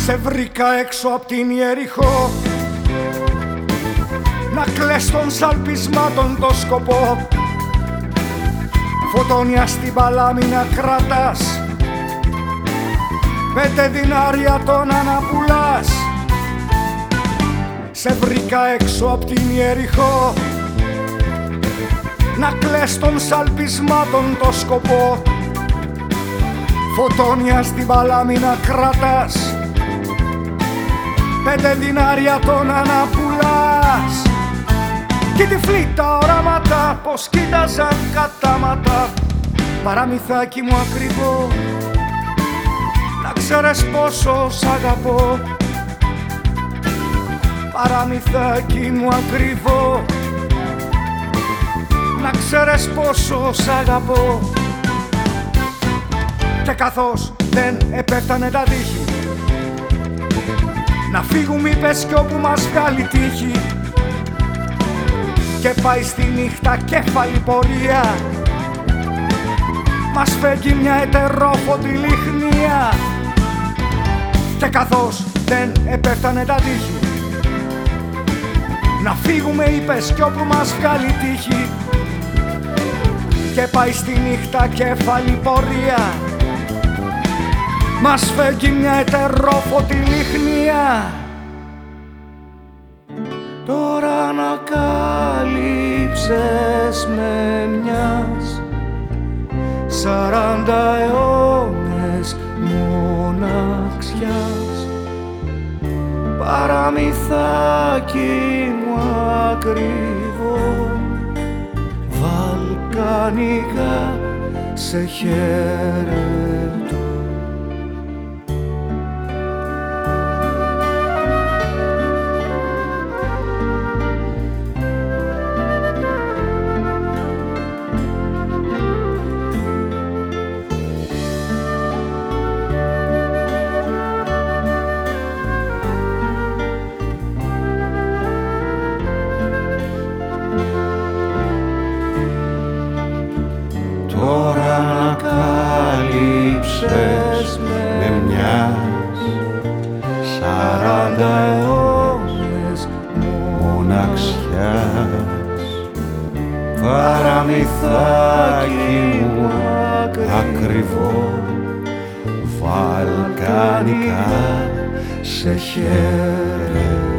Σε βρήκα έξω απ' την Ιεριχώ, να κλαις των σαλπισμάτων το σκοπό. Φωτόνια στην παλάμη να κρατάς, 5 δινάρια τον αναπουλάς. Σε βρήκα έξω απ' την Ιεριχώ, να κλαις των σαλπισμάτων το σκοπό. Φωτόνια στην παλάμη να κρατάς, 5 δινάρια τον αναπουλάς. Κι τη φλήτα οράματα πως κοίταζαν κατάματα, παραμυθάκι μου ακριβό, να ξέρεις πόσο σ' αγαπώ. Παραμυθάκι μου ακριβό, να ξέρεις πόσο σ' αγαπώ. Και καθώς δεν επέφτανε τα τείχη, να φύγουμε είπες κι όπου μας βγάλει τύχη. Και πάει στη νύχτα κέφαλη πορεία, μας φεύγει μια ετερόφωτη λιχνία. Και καθώς δεν επέφτανε τα τείχη, να φύγουμε είπες κι όπου μας βγάλει τύχη. Και πάει στη νύχτα κέφαλη πορεία, μας φεύγει μια ετερόφωτη λιχνία. Τώρα ανακάλυψες με μιας 40 αιώνες μοναξιάς. Παραμυθάκι μου ακριβό, βαλκανικά σε χαιρετώ. Τώρα ανακάλυψες με μιας 40 αιώνες μοναξιάς. Παραμυθάκι μου ακριβό, βαλκανικά σε χαιρετώ.